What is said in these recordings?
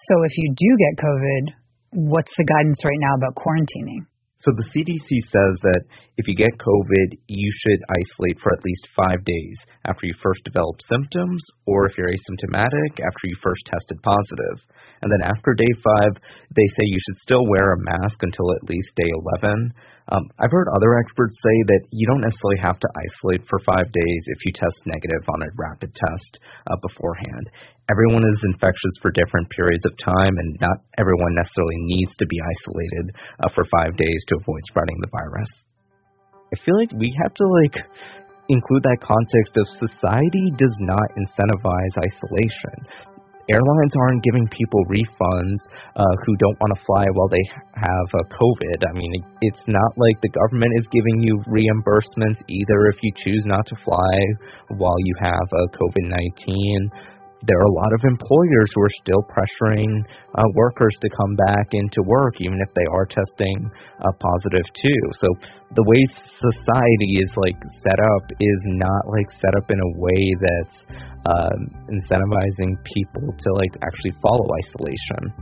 So if you do get COVID, what's the guidance right now about quarantining? So the CDC says that if you get COVID, you should isolate for at least 5 days after you first develop symptoms, or if you're asymptomatic, after you first tested positive. And then after day 5, they say you should still wear a mask until at least day 11. I've heard other experts say that you don't necessarily have to isolate for 5 days if you test negative on a rapid test beforehand. Everyone is infectious for different periods of time, and not everyone necessarily needs to be isolated for 5 days to avoid spreading the virus. I feel like we have to include that context of society does not incentivize isolation. Airlines aren't giving people refunds who don't want to fly while they have COVID. I mean, it's not like the government is giving you reimbursements either if you choose not to fly while you have COVID-19. There are a lot of employers who are still pressuring workers to come back into work, even if they are testing positive too. So the way society is set up is not set up in a way that's incentivizing people to actually follow isolation.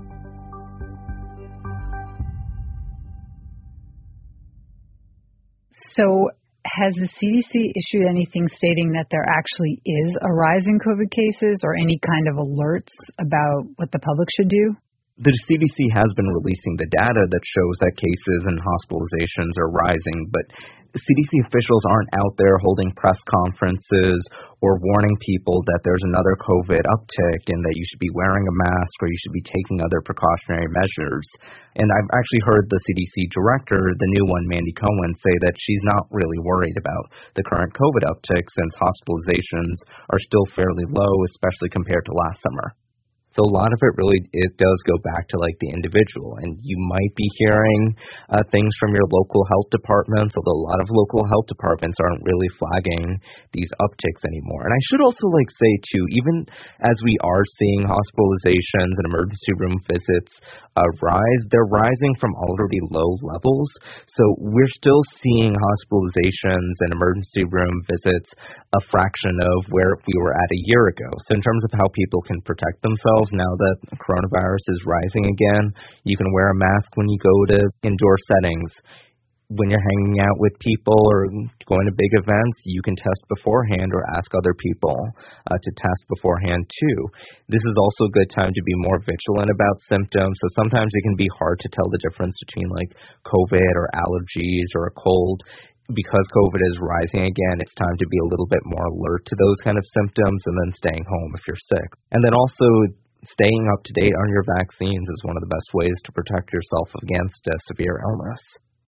So has the CDC issued anything stating that there actually is a rise in COVID cases, or any kind of alerts about what the public should do? The CDC has been releasing the data that shows that cases and hospitalizations are rising, but CDC officials aren't out there holding press conferences or warning people that there's another COVID uptick and that you should be wearing a mask or you should be taking other precautionary measures. And I've actually heard the CDC director, the new one, Mandy Cohen, say that she's not really worried about the current COVID uptick since hospitalizations are still fairly low, especially compared to last summer. So a lot of it does go back to the individual, and you might be hearing things from your local health departments, although a lot of local health departments aren't really flagging these upticks anymore. And I should also say too, even as we are seeing hospitalizations and emergency room visits rise, they're rising from already low levels. So we're still seeing hospitalizations and emergency room visits a fraction of where we were at a year ago. So in terms of how people can protect themselves, now that coronavirus is rising again, you can wear a mask when you go to indoor settings. When you're hanging out with people or going to big events, you can test beforehand or ask other people to test beforehand too. This is also a good time to be more vigilant about symptoms. So sometimes it can be hard to tell the difference between COVID or allergies or a cold. Because COVID is rising again, it's time to be a little bit more alert to those kind of symptoms and then staying home if you're sick. And then also staying up to date on your vaccines is one of the best ways to protect yourself against a severe illness.